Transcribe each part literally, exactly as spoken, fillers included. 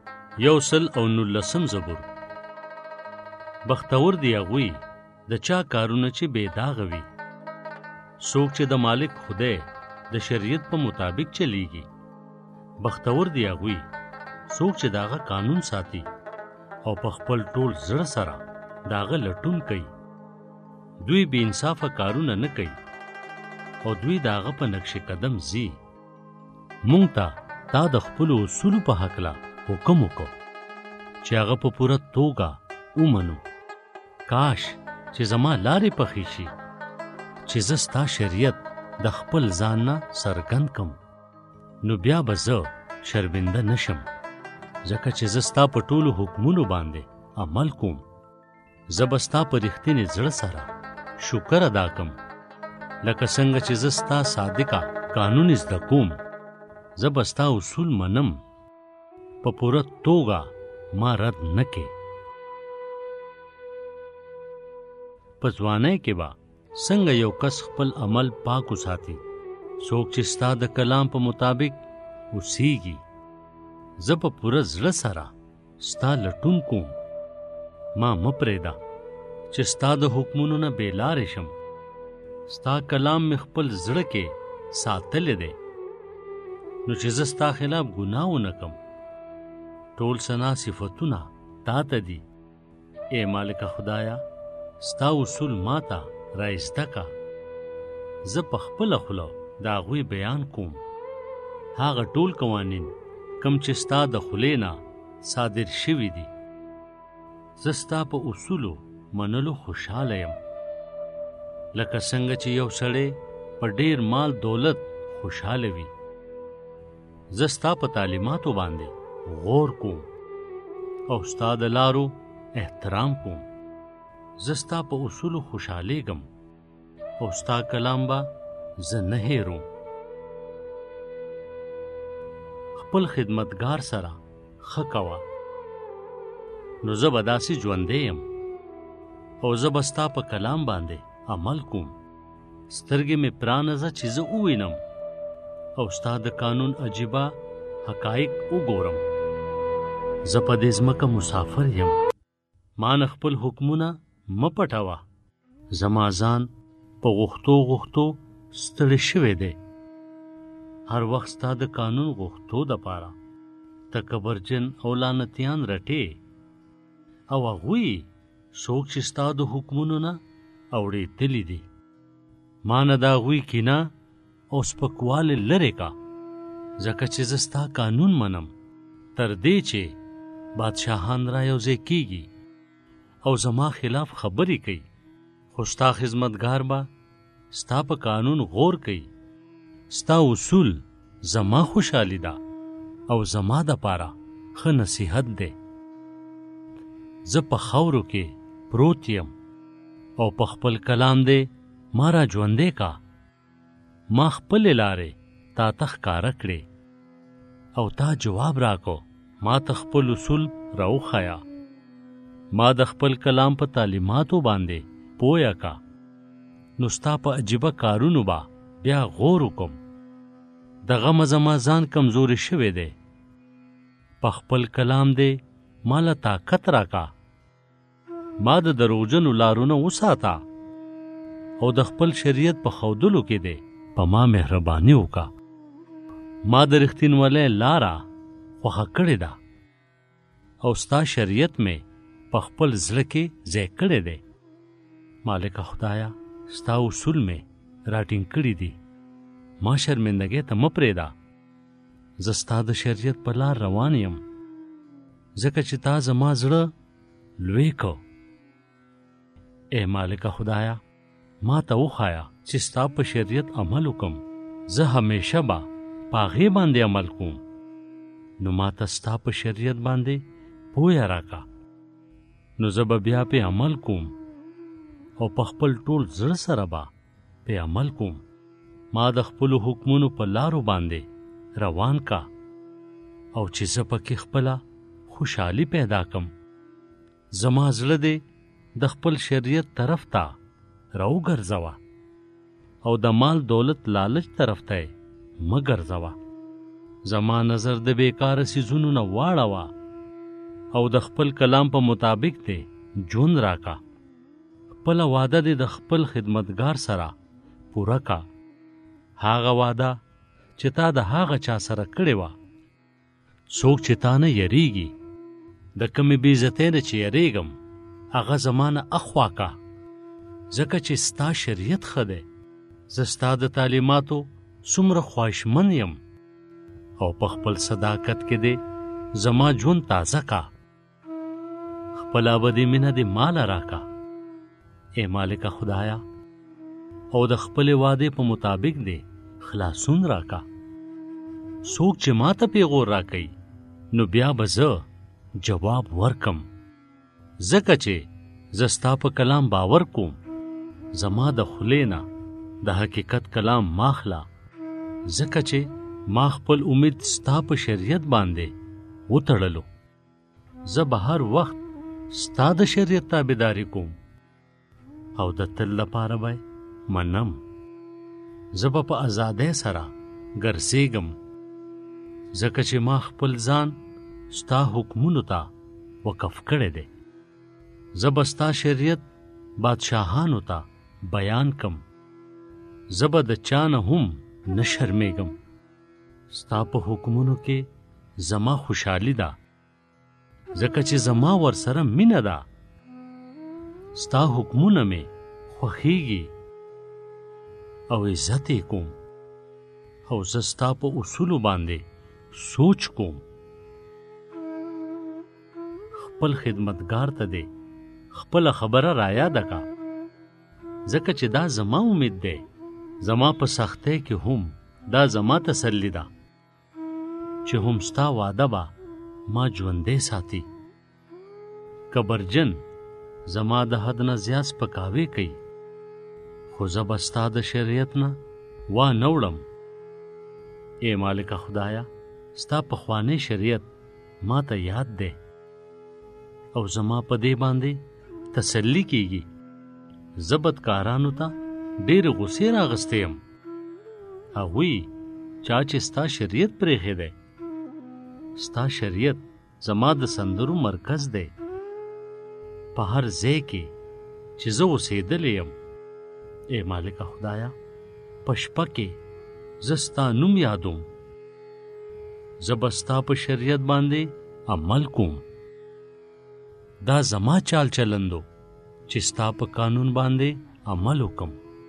یو سل او نولسم زبور. بختور دی هغوی د چا کارونه چې بې داغه وي، څوک چې د مالک خدای د شریعت په مطابق چلیږي. بختور دی هغوی څوک چې داغه قانون ساتي او په خپل ټول زړه سره داغه لټون کوي. دوی بې انصافه کارونه نه کوي او دوی داغه په نقش قدم ځي. مونږ ته تا د خپلو اصولو په هکله حکم وکړو چې هغه په پوره توګه ومنو. کاش چې زما لارې پخې شي چې زه ستا شریعت د خپل ځان نه څرګند کم، نو بیا به زه شرمنده نشم، ځکه چې زه ستا په ټولو حکمونو باندې عمل کوم. زه به ستا په رښتینې زړه سره شکر ادا کم، لکه څنګه چې زه ستا صادقه قانون زده کوم. زه به ستا اصول منم، په پوره توګه ما رد نه کې. په ځوانۍ کې به څنګه یو کس خپل عمل پاک وساتي، څوک چې ستا د کلام په مطابق اوسیږي. زه په پوره زړه سره ستا لټون کوم. ما مه پرېږده چې ستا د حکمونو نه بې لارې شم. ستا کلام مې خپل زړه کې ساتلی دی، نو چې زه ستا خلاف ګناه ونه کم. ټول ثنا صفتونه تا ته دي. ای مالک خدایا، ستا اصول ما ته رایسته کا. زه په خپله خوله د هغوی بیان کوم. هغه ټول قوانین کم چې ستا د خولې نه صادر شوي دي. زه ستا په اصولو منلو خوشحاله یم، لکه څنګه چې یو سړی په ډیر مال دولت خوشحاله وي. زه ستا په تعلیماتو باندې غور کوم او ستا د لارو احترام کوم. زه ستا په اصولو خوشحالیږم او ستا کلام به زه نه هیروم. خپل خدمتګار سره ښه کوه، نو زه به داسې ژوندی یم او زه به ستا په کلام باندې عمل کوم. سترګې مې پرانیزه چې زه ووینم او ستا د قانون عجیبه حقایق وګورم. زه په دې ځمکه مسافر یم، ما نه خپل حکمونه مه پټوه. زما ځان په غوښتو غوښتو ستړی شوی دی. هر وخت ستا د قانون غوښتو دپاره تکبرجن او لعنتیان رټې، او هغوی څوک چې ستا د حکمونو نه اورېدلي دي. ما نه د هغوی کینه او سپکوالی لرې کا، ځکه چې زه ستا قانون منم. تر دې چې بادشاهان را یوځای کېږي او زما خلاف خبرې کوي، خو ستا خدمتګار به ستا په قانون غور کوي. ستا اصول زما خوشحالي ده او زما دپاره ښه نصیحت دی. زه په خاورو کې پروت یم او په خپل کلام دی ما را ژوندی کا. ما خپلې لارې تا ته ښکاره کړې او تا جواب راکو. ما ته خپل اصول راوښیه. ما د خپل کلام په تعلیماتو باندې پویه کا، نو ستا په عجیبه کارونو به بیا غور وکم. د غمه زما ځان کمزوري شوی دی. په خپل کلام دی ما له طاقت راکا. ما د دروغجنو لارونه وساته او د خپل شریعت په ښودلو کې دی په ما مهرباني وکړه. ما د رښتینولۍ لاره خوښه کړې ده او ستا شریعت مې په خپل زړه کې ځای کړی دی. مالک خدایا، ستا اصول مې راټینګ کړي دي. ما شرمندګۍ ته مه پرېږده. زه ستا د شریعت په لار روان یم، ځکه چې تا زما زړه لوی کو. ای مالک خدایا، ما ته وښایه چې ستا په شریعت عمل وکم. زه همیشه به په هغې باندې عمل کوم. نو ما ته ستا په شریعت باندې پویه راکا، نو زه به بیا پې عمل کوم او په خپل ټول زړه سره به پې عمل کوم. ما د خپلو حکمونو په لارو باندې روان کا او چې زه پکې خپله خوشحالي پیدا کم. زما زړه دې د خپل شریعت طرف ته راوګرځوه او د مال دولت لالچ طرف ته یې مه ګرځوه. زما نظر د بیکاره څیزونو نه واړوه او د خپل کلام په مطابق دې ژوند راکا. خپل وعده دې د خپل خدمتګار سره پوره کا. هاغه وعده چې تا د هاغه چا سره کړې وه. څوک چې تا نه یریږي، د کمې بې عزتۍ نه چې یریږم هغه زما نه اخوا کا، ځکه چې ستا شریعت ښه دی. زه ستا د تعلیماتو څومره خواهشمند یم، او په خپل صداقت کې دې زما ژوند تازه کا. خپل ابدي مینه دې ماله راکا ای مالکه خدایا، او د خپل وعدې په مطابق دې خلاصون راکا. څوک چې ما ته پیغور راکوي نو بیا به زه جواب ورکم، ځکه چې زه ستا په کلام باور کوم. زما د خولې نه د حقیقت کلام ماخلا، ځکه چې ما خپل امید ستا په شریعت باندې وتړلو. زه به هر وخت ستا د شریعت تابعداري کوم او د تل لپاره به منم. زه به په ازادۍ سره ګرځېږم، ځکه چې ما خپل ځان ستا حکمونو ته وقف کړی دی. زه به ستا شریعت بادشاهانو ته بیان کم. زه به د چا نه هم نه شرمېږم. ستا په حکمونو کې زما خوشحالي ده، ځکه چې زما ورسره مینه ده. ستا حکمونه مې خوښیږي او عزت یې کوم، او زه ستا په اصولو باندې سوچ کوم. خپل خدمتګار ته دې خپله خبره رایاده کا، ځکه چې دا زما امید دی. زما په سختۍ کې هم دا زما تسلی ده چې هم ستا وعده به ما ژوندی ساتي. کبرجن زما د حد نه زیات سپکاوی کوي، خو زه به ستا د شریعت نه وا نه وړم. ای مالکه خدایا، ستا پخوانی شریعت ما ته یاد دی، او زما په دې باندې تسلی کیږي. زه بدکارانو ته ډېرې غوسې راغستی یم، هغوی چا چې ستا شریعت پرېښی دی. ستا شریعت زما د سندرو مرکز دی. په هر ځای کې چې زه اوسېدلی یم، ای مالکه خدایا، په شپه کې زه ستا نوم یادوم. زه به ستا په شریعت باندې عمل کوم. دا زما چال چلندو چې ستا په قانون باندې عمل وکم.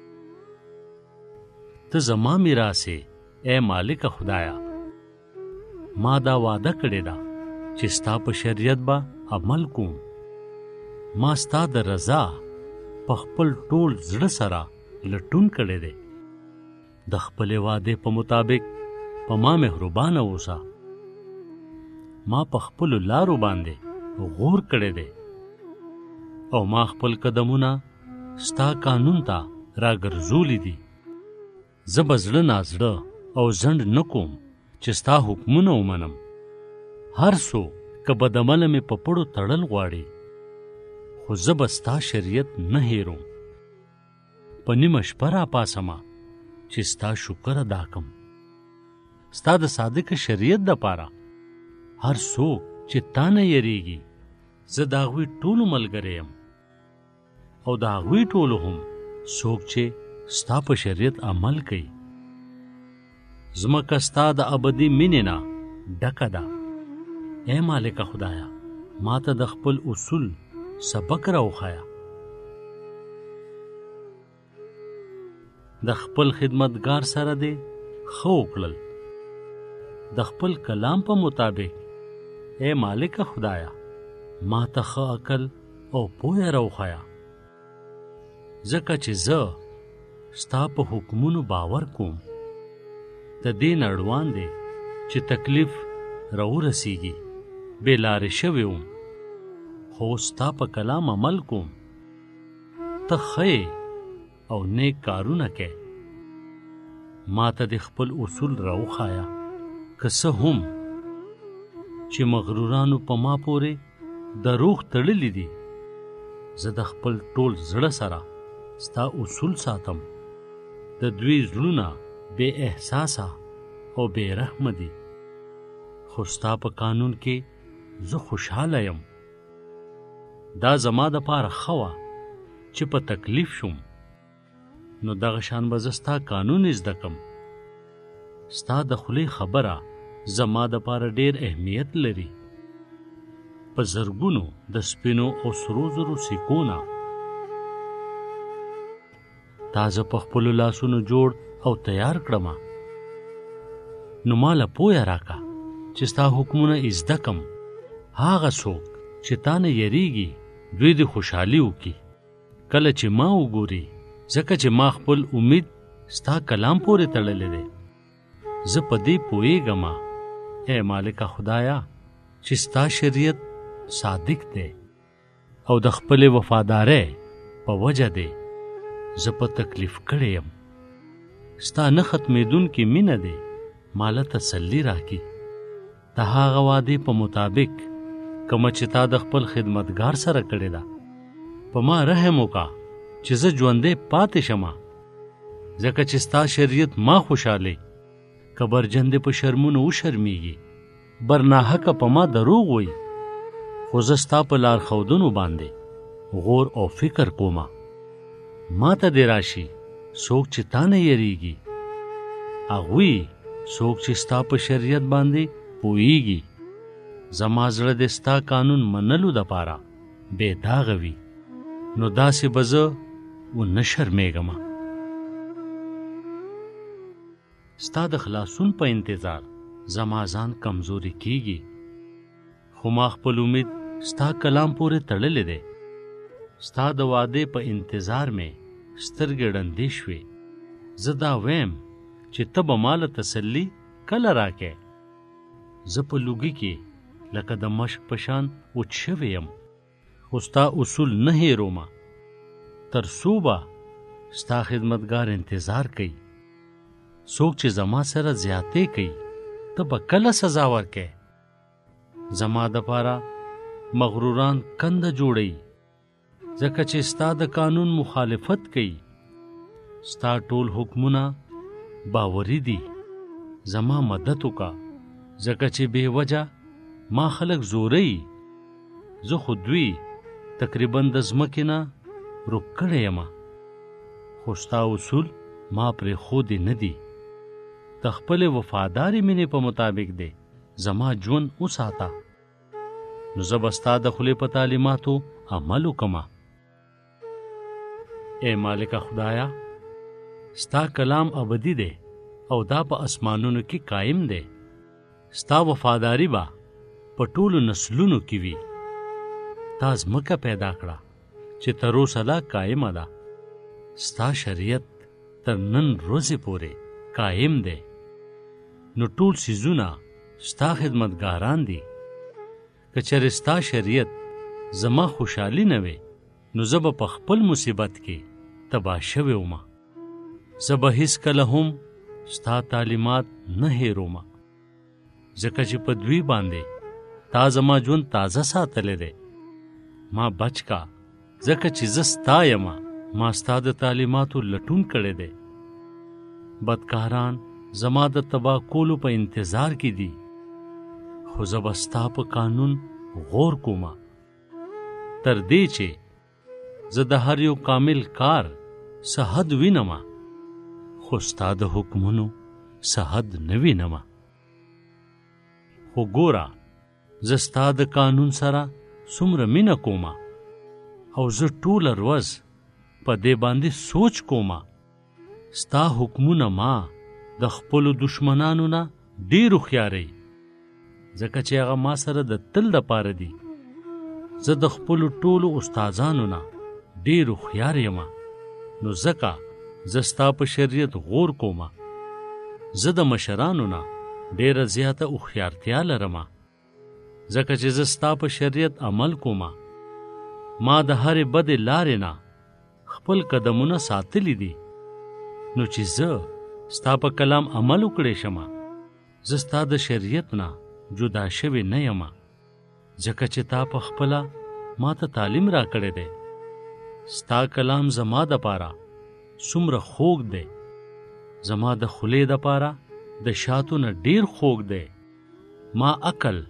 ته زما میراث یې ای مالکه خدایا. ما دا وعده کړې ده چې ستا په شریعت به عمل کوم. ما ستا د رضا په خپل ټول زړه سره لټون کړی دی. د خپلې وعدې په مطابق په ما مهربانه اوسه. ما په خپلو لارو باندې غور کړی دی، او ما خپل قدمونه ستا قانون ته راګرځولی دي. زه به زړه نازړه او ځنډ نه کوم چې ستا حکمونه ومنم. هر څوک که بدعمله مې په پړو تړل غواړي، خو زه به ستا شریعت نه هیروم. په نیمه شپه راپاڅمه چې ستا شکر ادا کم. ستا د صادق شریعت دپاره هر څوک چې تا نه یریږي، زه د هغوی ټولو ملګری یم، او د هغوی ټولو هم څوک چې ستا په شریعت عمل کوي. ځمکه ستا د ابدي مینې نه ډکه ده. ای مالکه خدایا، ما ته د خپل اصول سبق راوښیه. د خپل خدمتګار سره دې ښه وکړل. د خپل کلام په مطابق ای مالکه خدایا، ما ته ښه عقل او پوهه راوښیه، ځکه چې زه ستا په حکمونو باور کوم. د دې نه اړوان دی چې تکلیف راورسیږي، بې لارې شوی وم، خو ستا په کلام عمل کوم. ته ښه او نیک کارونه کوې. ما ته د خپل اصول راوښایه، که څه هم چې مغرورانو په ما پورې دروغ تړلی دي. زه د خپل ټول زړه سره ستا اصول ساتم. د دوی زړونه بې احساسه او بې رحمه دي، خو ستا په قانون کې زه خوشحاله یم. دا زما د پاره ښه وه چې په تکلیف شوم، نو دغه شان به زه ستا قانون زده کم. ستا د خولې خبره زما د پاره ډېر اهمیت لري. په زرګونو د سپینو او سرو زرو سیکونه تازه په خپلو لاسونو جوړ او تیار کړمه. نو ماله پویه راکه چې ستا حکمونه زده کم. هغه څوک چې تا نه یریږي دوی د خوشحالي وکړي کله چې ما وګوري، ځکه چې ما خپل امید ستا کلام پورې تړلی دی. زه په دې پوهېږم ای مالکه خدایا چې ستا شریعت صادق دی او د خپلې وفادارۍ په وجه دی زه په تکلیف کړی یم. ستا نه ختمېدونکې مینه دی ماله تسلي راکړي. د هغه وعدې په مطابق کومه چې تا د خپل خدمتګار سره کړې ده، په ما رحم وکړه چې زه ژوندی پاتې شمه، ځکه چې ستا شریعت ما خوشحالي. کبرجن دې په شرمونو وشرمیږي، برناحقه په ما دروغ وایي، خو زه ستا په لارښودنو باندې غور او فکر کومه. ما ته دې راشي څوک چې تا نه یریږي، هغوی څوک چې ستا په شریعت باندې پوهیږي. زما زړه د ستا قانون منلو دپاره بې داغه وي، نو داسې به زه ونه شرمېږم. ستا د خلاصون په انتظار زما ځان کمزوري کیږي، خو ما خپل امید ستا کلام پورې تړلی دی. ستا د وعدې په انتظار مې سترګې ړندې شوې. زه دا ویم چې ته به ماله تسلي کله راکې. زه په لوګي کې لکه د مشک په شان وچ شوی یم، خو ستا اصول نه هېرومه. تر څو به ستا خدمتګار انتظار کوي. څوک چې زما سره زیاتې کوي ته به کله سزا ورکې. زما دپاره مغروران کنده جوړوي، ځکه چې ستا د قانون مخالفت کوي. ستا ټول حکمونه باوري دي. زما مدد وکړه، ځکه چې بې وجه ما خلک زوروي. زه خو دوی تقریبا د ځمکې نه روک کړی یم، خو ستا اصول ما پرېښودي نه دي. د خپلې وفادارې مینې په مطابق دی زما ژوند وساته، نو زه به ستا د خولې په تعلیماتو عمل وکړمه. ای مالکه خدایا، ستا کلام ابدي دی او دا په اسمانونو کې قایم دی. ستا وفاداری به په ټولو نسلونو کې وي. تا ځمکه پیدا کړه چې تر اوسه لا قایمه ده. ستا شریعت تر نن ورځې پورې قایم دی. نو ټول څیزونه ستا خدمتګاران دي. که چېرې ستا شریعت زما خوشحالي نه وي، نو زه به په خپل مصیبت کې تباه شوی ومه. زه به هېڅکله هم ستا تعلیمات نه هېرومه، ځکه چې په دوی باندې تا زما ژوند تازه ساتلی دی. ما بچ کا، ځکه چې زه ستا یمه. ما ستا د تعلیماتو لټون کړی دی. بدکاران زما د تباه کولو په انتظار کې دي، خو زه به ستا په قانون غور کومه، تر دې چې زه د هر یو کامل کار څه حد وینمه، خو ستا د حکمونو څه حد نه وینمه. خو ګوره، زه ستا د قانون سره څومره مینه کومه، او زه ټوله ورځ په دې باندې سوچ کومه. ستا حکمونه ما د خپلو دشمنانو نه ډېر هوښیاروي، ځکه چې هغه ما سره د تل دپاره دي. زه د خپلو ټولو استادانو نه ډېر هوښیار یم، نو ځکه زه ستا په شریعت غور کومه. زه د مشرانو نه ډېره زیاته هوښیارتیا لرمه، ځکه چې زه ستا په شریعت عمل کومه. ما د هرې بدې لارې نه خپل قدمونه ساتلی دي. نو چې زه ستا په کلام عمل وکړی شمه، زه ستا د شریعت نه جدا شوی نه یم، ځکه چې تا په خپله ما ته تعلیم را کړی دی. ستا کلام زما دپاره څومره خوږ دی، زما د خولې دپاره د شاتو نه ډېر خوږ دی. ما عقل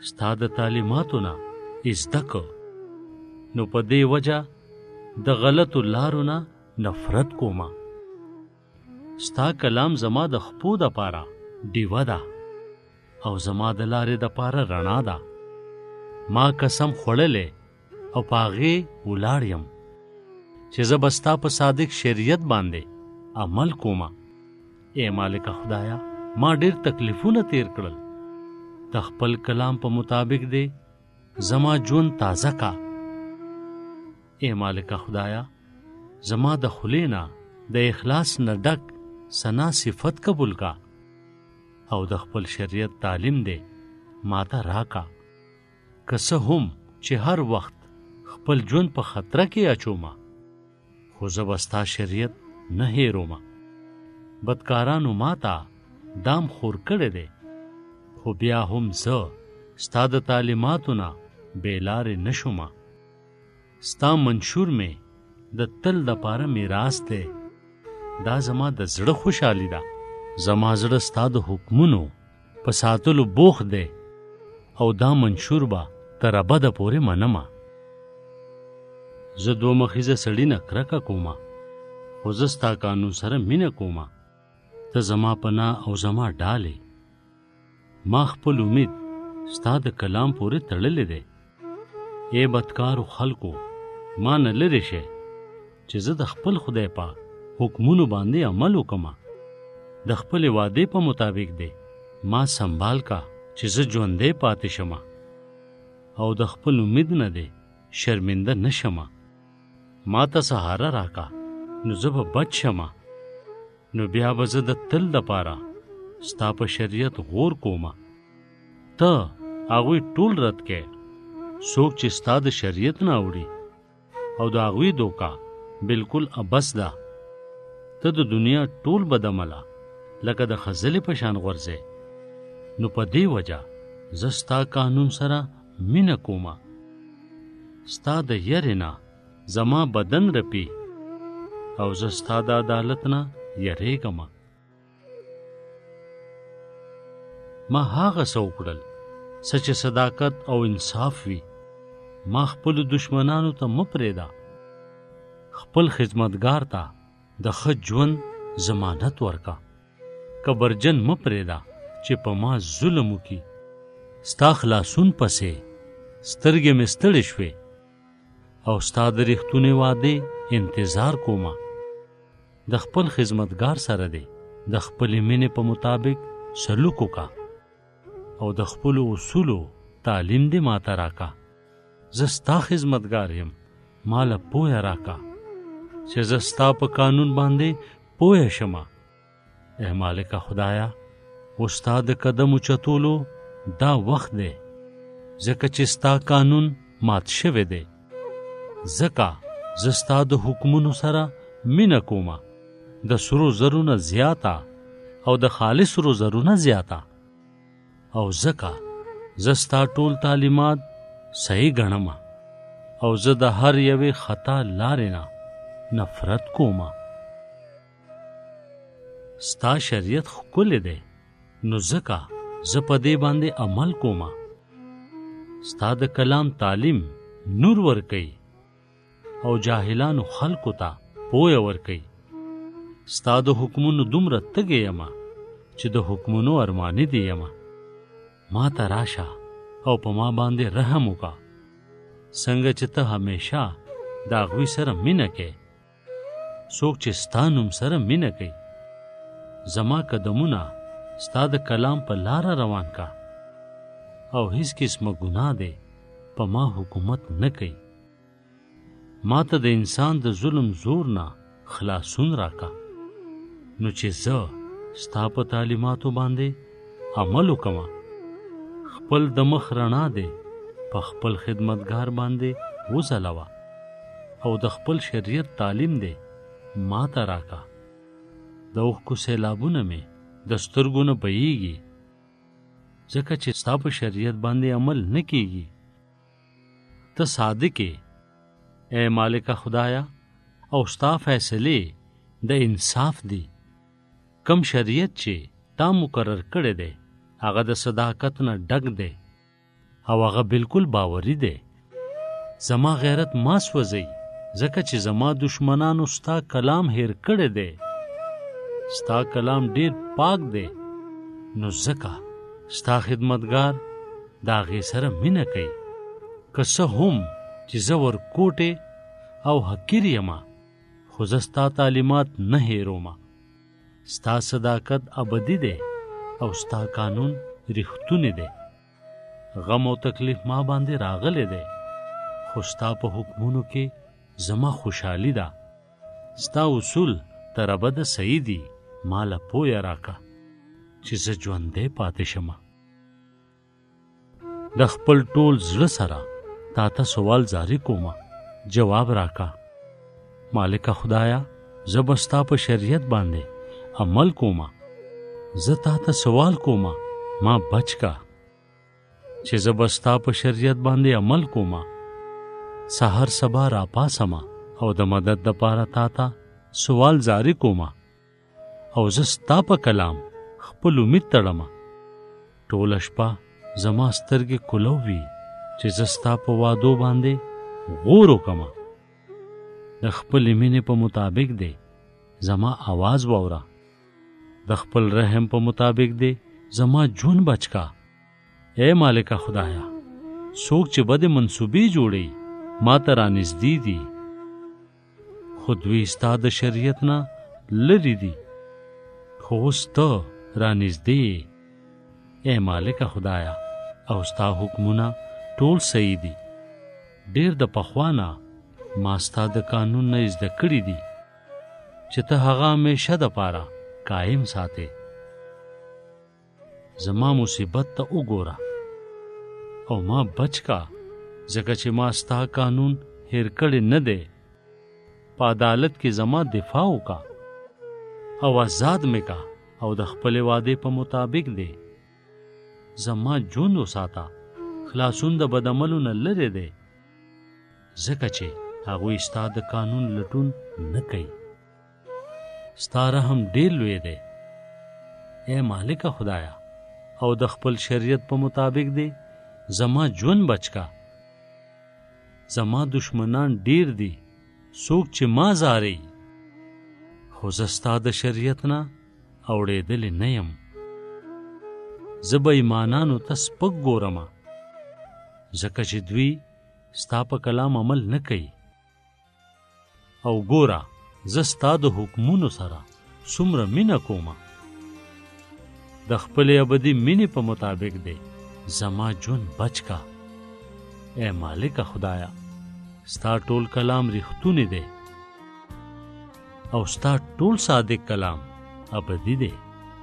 ستا د تعلیماتو نه زده که، نو په دې وجه د غلطو لارو نه نفرت کوما. ستا کلام زما د خپو د پاره ډیوه ده او زما د لارې د پاره رڼا ده. ما قسم خوړلې او پاغې ولاړ یم چې زه به ستا په صادق شریعت باندې عمل کوما. اے مالک خدایا، ما ډېر تکلیفونه تیر کړل، د خپل کلام په مطابق دی زما ژوند تازه کا. اے مالک خدایا، زما د خولې نه د اخلاص نه ډک ثنا صفت قبول کا او د خپل شریعت تعلیم دی ماته راکا. که څه هم چې هر وخت خپل ژوند په خطره کې اچوما، خو زه به ستا شریعت نه هېرومه. بدکارانو ماته دام خور کړی دی، خو بیا هم زه ستا د تعلیماتو نه بې لارې نه شومه. ستا منشور مې د تل د پاره میراث دی، دا زما د زړه خوشحالي ده. زما زړه ستا د حکمونو په ساتلو بوخت دی او دا منشور به تر ابده پورې منمه. زه دوه مخیزه سړي نه کرکه کومه، خو زه ستا قانون سره مینه کومه. ته زما پناه او زما ډالې. ما خپل امید ستا د کلام پورې تړلی دی. ای بدکارو خلکو، ما نه لرې شئ چې زه د خپل خدای پاک حکمونو باندې عمل وکړم. د خپلې وعدې په مطابق دی ما سنبال کا چې زه ژوندی پاتې شمه او د خپل امید نه دی شرمنده نشمه. ما ته سهاره راکا، نو زه به بچ شمه. نو بیا به زه د تل دپاره ستا په شریعت غور کومه. ته هغوی ټول رد کې، څوک چې ستا د شریعت نه اوړي، او د هغوی دوکا بالکل ابس ده. ته د دنیا ټول بدعمله لکه د خزلې په شان غورځې. نو په دې وجه زه ستا قانون سره مینه کومه. ستا د یرې نه زما بدن رپي او زه ستا د عدالت نه یریږم. ما هغه څه وکړل څه چې صداقت او انصاف وي. ما خپلو دشمنانو ته مه پرېږده. خپل خدمتګار ته د ښه ژوند ضمانت ورکه. کبرجن مه پرېږده چې په ما ظلم وکړي. ستا خلاصون پسې سترګې مې ستړې شوې او ستا د رښتونې وعدې انتظار کومه. د خپل خدمتګار سره دی د خپلې مینې په مطابق سلوک وکړه او د خپلو اصولو تعلیم دې ماته راکا. زه ستا خدمتګار یم، ماله پوهه راکا چې زه ستا په قانون باندې پوهه شمه. اے مالک خدایا، ستا د قدم اوچتولو دا وخت دی، ځکه چې ستا قانون مات شوی دی. ځکه زه ستا د حکمونو سره مینه کومه، د سرو زرو نه زیاته او د خالص سرو زرو نه زیاته. او ځکه زه ستا ټول تعلیمات صحیح ګڼم او زه د هر یوې خطا لارې نه نفرت کومه. ستا شریعت ښکلی دی، نو ځکه زه په دې باندې عمل کومه. ستا د کلام تعلیم نور ورکوي او جاهلانو خلکو ته پوهه ورکوي. ستا د حکمونو دومره تږی یمه چې د حکمونو ارماني دی یمه. ما ته راشه او په ما باندې رحم وکړه، څنګه چې ته همیشه د هغوی سره مینه کوې. څوک چې ستا نوم سره مینه کوي، زما قدمونه ستا د کلام په لاره روان کا او هیڅ قسمه ګناه دی په ما حکومت نه کوي. ما ته د انسان د ظلم زور نه خلاصون راکا، نو چې زه ستا په تعلیماتو باندې عمل وکړم. خپل د مخ رڼا دی په خپل خدمتګار باندې وځلوه او د خپل شریعت تعلیم دی ما ته راکا. د اوښکو سیلابونه مې د سترګو نه بهیږي، ځکه چې ستا په شریعت باندې عمل نه کیږي. ته صادق یې اے مالک خدایا، او ستا فیصلې د انصاف دی. کم شریعت چې تا مقرر کړی دی هغه د صداقت نه ډک دی. او هغه بالکل باوري دی. زما غیرت ما سوځي ځکه چې زما دشمنانو ستا کلام هیر کړی دی. ستا کلام ډیر پاک دی، نو ځکه ستا خدمتګار د هغې سره مینه کوي. که څه هم چې زه ورکوټې او حقیر یمه، خو زه ستا تعلیمات نه هیرومه. ستا صداقت ابدي دی او ستا قانون رښتونی دی. غم او تکلیف ما باندې راغلی دی، خو ستا په حکمونو کې زما خوشحالي ده. ستا اصول تر ابده صحیح دي. ماله پویه راکه چې زه ژوندی پاتې شمه. د خپل ټول زړه سره تا ته سوال جاری کومه، جواب راکه. مالکه خدایا، زه به ستا په شریعت باندې عمل کومه. زه تا ته سوال کومه، ما بچ کا چې زه به ستا په شریعت باندې عمل کومه. سحر سبا را پاسمه او د مدد دپاره تا ته سوال جاری کومه. او زه ستا په کلام خپل امید تړمه. ټوله شپه زما سترګې کولو وي چې زه ستا په وعدو باندې غور وکمه. د خپلې مینې په مطابق دی زما آواز واوره. د خپل رحم په مطابق دی زما جون بچکا. اے مالکه خدایا، څوک چې بد منصوبې جوړي ما ته رانږدې دي، خو دوی ستا د شریعت نه لرې دي. خو اوس ته رانږدې. اے مالکه خدایا، او ستا حکمونه ټول صحیح دي. ډېر د پخوا نه ما ستا د قانون نه زده کړي دي چې ته هغه همیشه دپاره قایم ساتې. زما مصیبت ته وګوره او ما بچ کا، ځکه چې ما ستا قانون هیر کړی نه دی. په عدالت کې زما دفاع وکا او آزاد مې کا، او د خپلې وعدې په مطابق دی زما ژوند وساته. خلاصون د بدعملو نه لرې دی، ځکه چې هغوی ستا د قانون لټون نه کوي. ستا رحم ډېر لوی دی. اے مالکه خدایا، او د خپل شریعت په مطابق دی زما ژوند بچ کا. زما دشمنان ډیر دي، څوک چې ما زاري، خو زه ستا د شریعت نه اوړېدلی نه یم. زه به ایمانانو ته سپک ګورمه، ځکه چې دوی ستا په کلام عمل نه کوي. او ګوره، زه ستا د حکمونو سره څومره مینه کومه. د خپلې ابدي مینې په مطابق دی زما ژوند بچ کا. اے مالکه خدایا، ستا ټول کلام رښتونی دی او ستا ټول صادق کلام ابدي دی.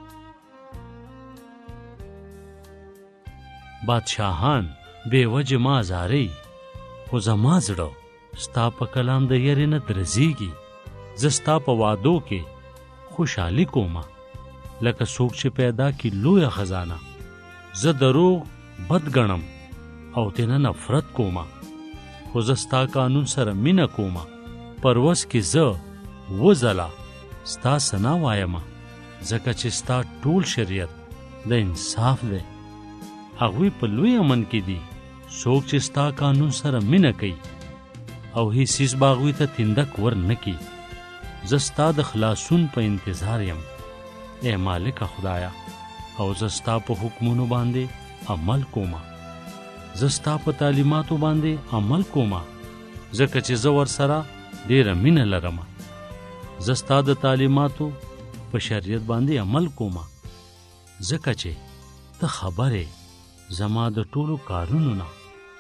بادشاهان بې وجې ما زارئ، خو زما زړه ستا په کلام د یرې نه درزیږي. زه ستا په وعدو کې خوشحالي کومه، لکه څوک چې پیدا کی لویه خزانه. زه دروغ بد ګڼم او تینا نفرت کومه، خو زه ستا قانون سره مینه کومه. پروس کې زه و ځله ستا ثنا وایمه، ځکه چې ستا ټول شریعت د انصاف دی. هغوی په لوی امن کې دي څوک چې ستا قانون سره مینه کوي او هیڅ څیز به هغوی ته تندک ور نه کي. زه ستا د خلاصون په انتظار یم. اے مالکه خدایا، او زه ستا په حکمونو باندې عمل کومه. زه ستا په تعلیماتو باندې عمل کومه، ځکه چې زه ورسره ډېره مینه لرمه. زه ستا د تعلیماتو په شریعت باندې عمل کومه، ځکه چې ته خبرې زما د ټولو کارونو نه.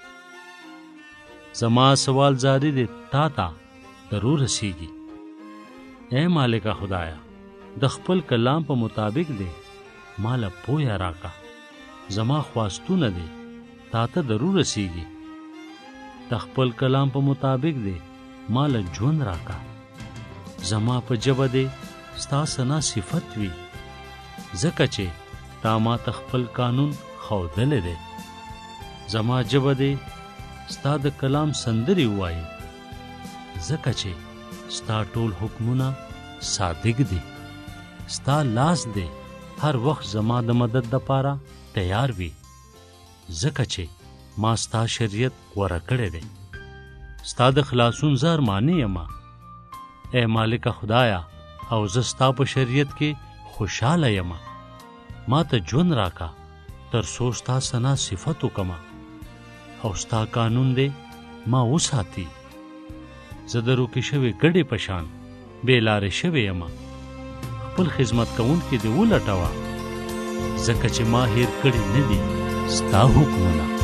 زما سوال جاری دی، تا ته ضرور رسیږي. اے مالکه خدایا، د خپل کلام په مطابق دی مالا پویا راکا. زما خواستونه دی تا ته ضرور رسیږي. د خپل کلام په مطابق دی مالا ژوند راکا. زما په ژبه دی ستا ثنا صفت وي، ځکه چې تا ما ته خپل قانون ښودلی دی. زما ژبه دی ستا د کلام سندرې ووایي، ځکه چې ستا ټول حکمونه صادق دي. ستا لاس دی هر وخت زما د مدد دپاره تیار وي، ځکه چې ما ستا شریعت غوره کړی دی. ستا د خلاصون زه ارماني یمه. ای مالک خدایا، او زه ستا په شریعت کې خوشحاله یمه. ما ته ژوند راکا تر څو ستا ثنا صفت وکمه، او ستا قانون دی ما وساتي. زه د روکې شوې ګډې په شان بې لارې شوې یمه. خپل خدمت کوونکي دې ولټوه، ځکه چې ما هېر کړي نه دي ستا حکمونه.